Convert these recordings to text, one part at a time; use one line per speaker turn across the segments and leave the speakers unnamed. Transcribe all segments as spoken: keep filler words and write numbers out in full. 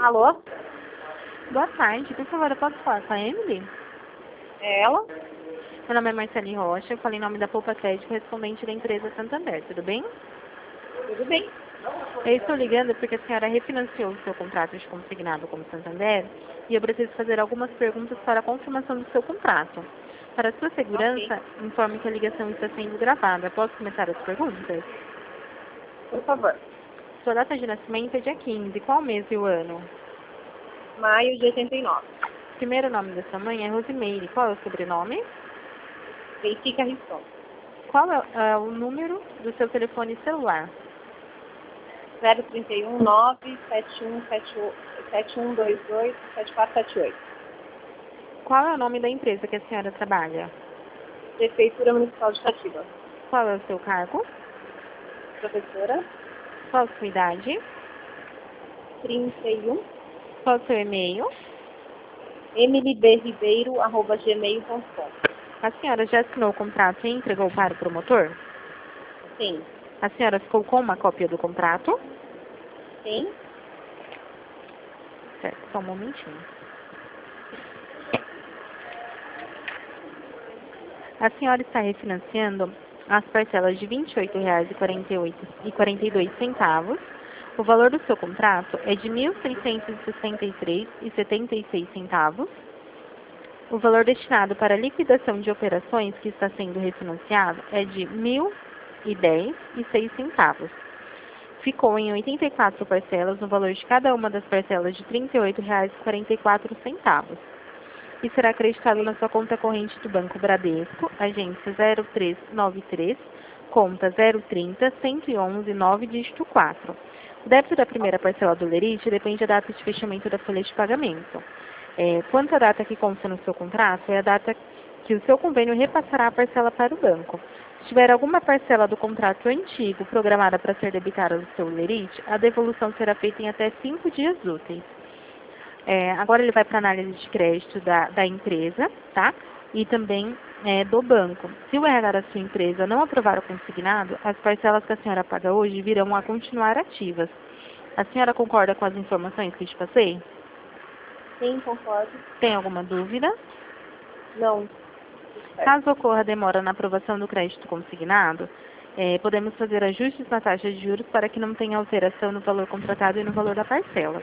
Alô?
Boa tarde, por favor, eu posso falar com a Emily?
É ela?
Meu nome é Marcele Rocha, eu falei em nome da Poupa Crédito, respondente da empresa Santander, tudo bem?
Tudo bem?
Eu estou ligando porque a senhora refinanciou o seu contrato de consignado com o Santander e eu preciso fazer algumas perguntas para a confirmação do seu contrato. Para sua segurança, informe que a ligação está sendo gravada. Posso começar as perguntas?
Por favor.
Sua data de nascimento é dia quinze. Qual mês e o ano?
Maio de oitenta e nove.
O primeiro nome da sua mãe é Rosimeire. Qual é o sobrenome?
Benfica Risson.
Qual é, é o número do seu telefone celular?
zero trinta e um, nove sete um sete um dois oito sete quatro sete oito.
Qual é o nome da empresa que a senhora trabalha?
Prefeitura Municipal de Itatiba.
Qual é o seu cargo?
Professora.
Qual a sua idade?
trinta e um.
Qual o seu e-mail?
emily b ribeiro arroba gmail ponto com.
A senhora já assinou o contrato e entregou para o promotor?
Sim.
A senhora ficou com uma cópia do contrato?
Sim.
Certo, só um momentinho. A senhora está refinanciando as parcelas de vinte e oito reais e quarenta e oito e quarenta e dois centavos. O valor do seu contrato é de mil seiscentos e sessenta e três reais e setenta e seis centavos. O valor destinado para a liquidação de operações que está sendo refinanciado é de mil e dez reais e seis centavos. Ficou em oitenta e quatro parcelas, no valor de cada uma das parcelas de trinta e oito reais e quarenta e quatro centavos. E será acreditado na sua conta corrente do Banco Bradesco, agência zero três nove três, conta zero trinta, cento e onze, nove, dígito quatro. O débito da primeira parcela do lerite depende da data de fechamento da folha de pagamento. É, quanto à data que consta no seu contrato, é a data que o seu convênio repassará a parcela para o banco. Se tiver alguma parcela do contrato antigo programada para ser debitada do seu lerite, a devolução será feita em até cinco dias úteis. É, agora ele vai para a análise de crédito da, da empresa, tá? E também é, do banco. Se o R H da sua empresa não aprovar o consignado, as parcelas que a senhora paga hoje virão a continuar ativas. A senhora concorda com as informações que te passei?
Sim, concordo.
Tem alguma dúvida?
Não.
Caso ocorra demora na aprovação do crédito consignado, é, podemos fazer ajustes na taxa de juros para que não tenha alteração no valor contratado e no valor da parcela.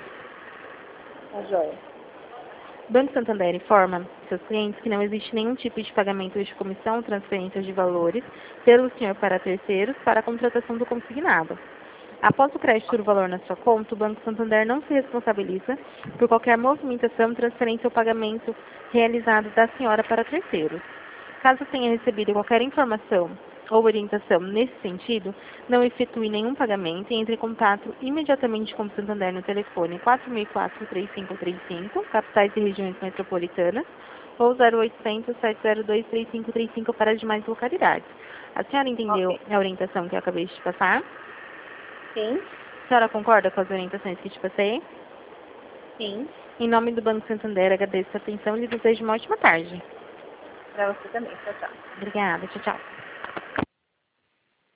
Tá joia.
O Banco Santander informa seus clientes que não existe nenhum tipo de pagamento de comissão ou transferência de valores pelo senhor para terceiros para a contratação do consignado. Após o crédito do valor na sua conta, o Banco Santander não se responsabiliza por qualquer movimentação, transferência ou pagamento realizado da senhora para terceiros. Caso tenha recebido qualquer informação ou orientação nesse sentido, não efetue nenhum pagamento e entre em contato imediatamente com o Santander no telefone quatro mil e quatro, três cinco três cinco, capitais e regiões metropolitanas, ou zero oitocentos, sete zero dois, três cinco três cinco para as demais localidades. A senhora entendeu
Okay.
a orientação que eu acabei de te passar?
Sim.
A senhora concorda com as orientações que te passei?
Sim.
Em nome do Banco Santander, agradeço a atenção e lhe desejo uma ótima tarde.
Para você também. Tchau, tchau.
Obrigada. Tchau, tchau.